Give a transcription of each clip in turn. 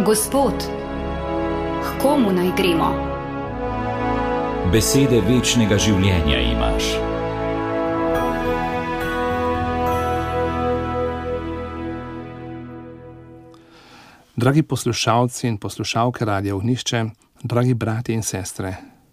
Gospod, k komu naj gremo? Besede večnega življenja imaš. Dragi poslušalci in poslušalke Radia Ognjišče, dragi bratje in sestre.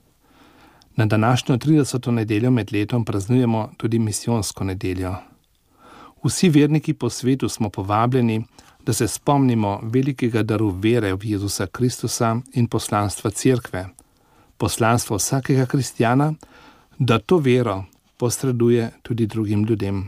Na današnjo 30. nedeljo med letom praznujemo tudi misijonsko nedeljo. Vsi verniki po svetu smo povabljeni, da se spomnimo velikega daru vere v Jezusa Kristusa in poslanstva Cerkve, poslanstva vsakega kristjana, da to vero posreduje tudi drugim ljudem.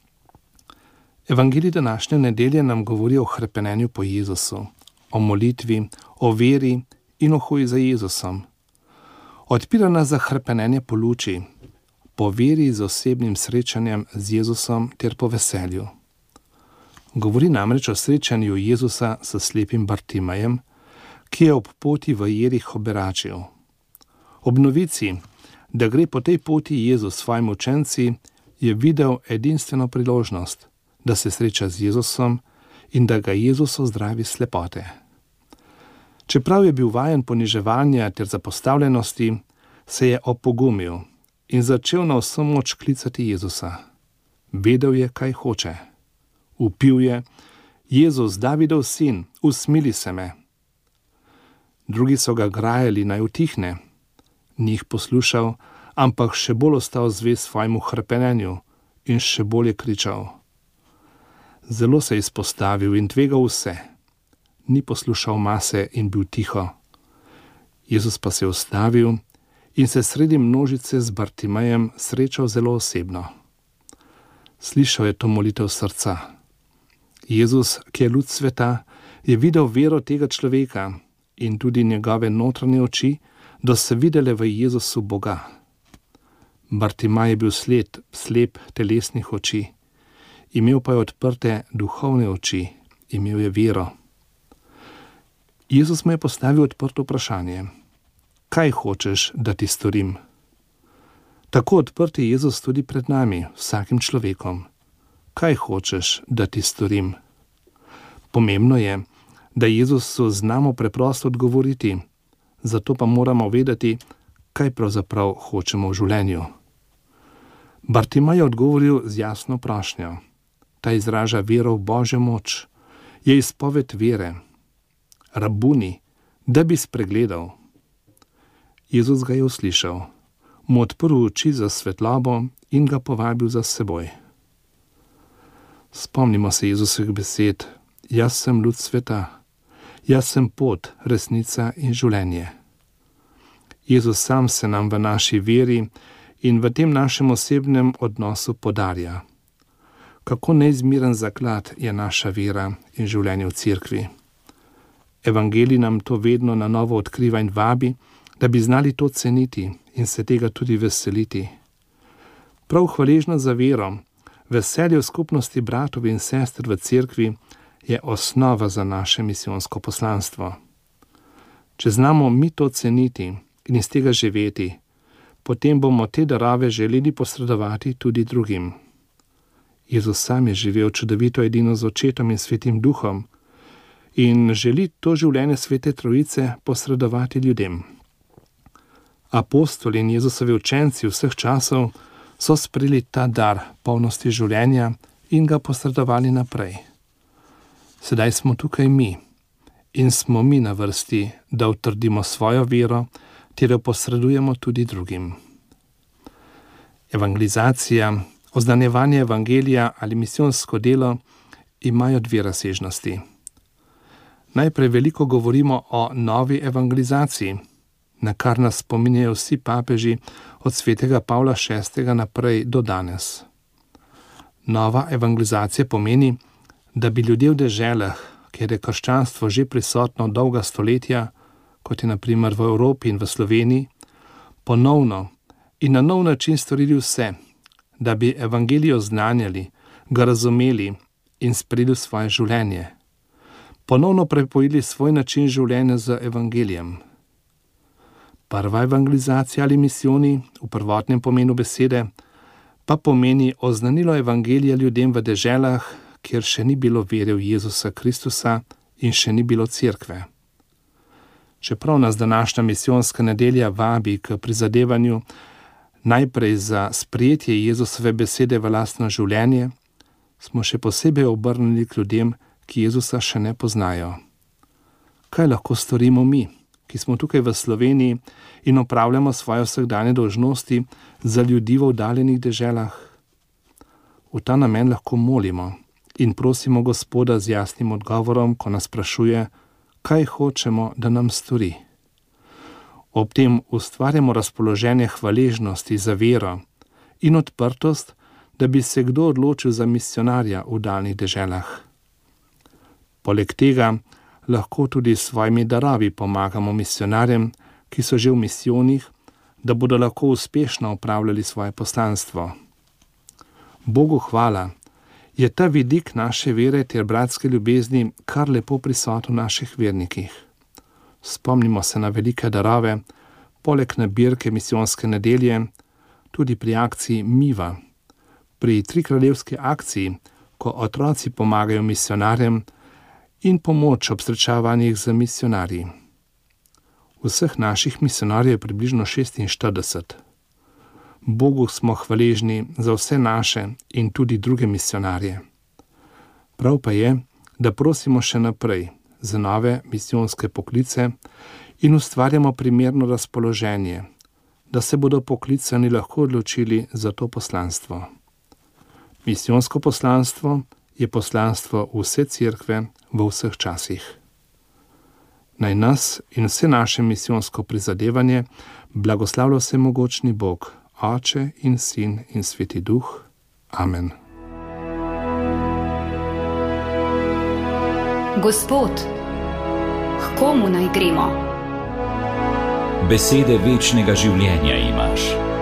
Evangelij današnje nedelje nam govori o hrepenenju po Jezusu, o molitvi, o veri in o hoji za Jezusom. Odpira nas za hrepenenje po luči, po veri z osebnim srečanjem z Jezusom ter po veselju. Govori namreč o srečanju Jezusa s slepim Bartimajem, ki je ob poti v Jerih oberačil. Ob novici, da gre po tej poti Jezus s svojimi učenci, je videl edinstveno priložnost, da se sreča z Jezusom in da ga Jezus ozdravi slepote. Čeprav je bil vajen poniževanja ter zapostavljenosti, se je opogumil in začel na vso moč klicati Jezusa. Vedel je, kaj hoče. Vpil je: Jezus, Davidov sin, usmili se me. Drugi so ga grajali, naj utihne. Ni jih poslušal, ampak še bolj ostal zvest svojemu hrepenenju in še bolj je kričal. Zelo se je izpostavil in tvegal vse. Ni poslušal mase in bil tiho. Jezus pa se je ustavil in se sredi množice z Bartimajem srečal zelo osebno. Slišal je to molitev srca. Jezus, ki je luč sveta, je videl vero tega človeka in tudi njegove notranje oči, da so videle v Jezusu Boga. Bartimaj je bil slep telesnih oči, imel pa je odprte duhovne oči, imel je vero. Jezus mu je postavil odprto vprašanje: kaj hočeš, da ti storim? Tako odprt je Jezus tudi pred nami, vsakim človekom. Kaj hočeš, da ti storim? Pomembno je, da Jezusu znamo preprosto odgovoriti, zato pa moramo vedeti, kaj pravzaprav hočemo v življenju. Bartimaj je odgovoril z jasno prošnjo. Ta izraža vero v Božjo moč, je izpoved vere. Rabuni, da bi spregledal. Jezus ga je uslišal, mu odprl oči za svetlobo in ga povabil za seboj. Spomnimo se Jezusovih besed: jaz sem luč sveta, jaz sem pot, resnica in življenje. Jezus sam se nam v naši veri in v tem našem osebnem odnosu podarja. Kako neizmeren zaklad je naša vera in življenje v Cerkvi. Evangelij nam to vedno na novo odkriva in vabi, da bi znali to ceniti in se tega tudi veseliti. Prav hvaležno za vero, veselje v skupnosti bratov in sester v Cerkvi je osnova za naše misijonsko poslanstvo. Če znamo mi to ceniti in iz tega živeti, potem bomo te darove želeli posredovati tudi drugim. Jezus sam je živel čudovito edino z Očetom in Svetim Duhom in želi to življenje Svete Trojice posredovati ljudem. Apostoli in Jezusovi učenci vseh časov so sprejeli ta dar polnosti življenja in ga posredovali naprej. Sedaj smo tukaj mi in smo mi na vrsti, da utrdimo svojo vero ter jo posredujemo tudi drugim. Evangelizacija, oznanjevanje evangelija ali misijonsko delo imajo dve razsežnosti. Najprej veliko govorimo o novi evangelizaciji, na kar nas spominjajo vsi papeži od svetega Pavla VI. Naprej do danes. Nova evangelizacija pomeni, da bi ljudje v deželah, kjer je krščanstvo že prisotno dolga stoletja, kot je na primer v Evropi in v Sloveniji, ponovno in na nov način storili vse, da bi evangelij oznanjali, ga razumeli in sprejeli v svoje življenje. Ponovno prepojili svoj način življenja z evangelijem. Prva evangelizacija ali misijoni, v prvotnem pomenu besede, pa pomeni oznanilo evangelija ljudem v deželah, kjer še ni bilo vere v Jezusa Kristusa in še ni bilo cerkve, Čeprav nas današnja misijonska nedelja vabi k prizadevanju najprej za sprejetje Jezusove besede v lastno življenje, smo še posebej obrnili k ljudem, ki Jezusa še ne poznajo. Kaj lahko storimo mi, ki smo tukaj v Sloveniji in opravljamo svoje vsakdanje dolžnosti za ljudi v oddaljenih deželah? V ta namen lahko molimo in prosimo Gospoda z jasnim odgovorom, ko nas sprašuje, kaj hočemo, da nam stori. Ob tem ustvarjamo razpoloženje hvaležnosti za vero in odprtost, da bi se kdo odločil za misijonarja v daljnih deželah. Poleg tega lahko tudi s svojimi darovi pomagamo misijonarjem, ki so že v misijonih, da bodo lahko uspešno opravljali svoje poslanstvo. Bogu hvala, je ta vidik naše vere ter bratske ljubezni kar lepo prisoten v naših vernikih. Spomnimo se na velike darove, poleg nabirke misijonske nedelje, tudi pri akciji Miva, pri trikraljevski akciji, ko otroci pomagajo misijonarjem in pomoč ob srečavanjih z misijonarji. Vseh naših misijonarjev je približno 46. Bogu smo hvaležni za vse naše in tudi druge misijonarje. Prav pa je, da prosimo še naprej za nove misijonske poklice in ustvarjamo primerno razpoloženje, da se bodo poklicani lahko odločili za to poslanstvo. Misijonsko poslanstvo je poslanstvo vse cerkve v vseh časih. Naj nas in vse naše misijonsko prizadevanje blagoslavlja vsemogočni Bog, Oče in Sin in Sveti Duh. Amen. Gospod, h komu naj gremo? Besede večnega življenja imaš.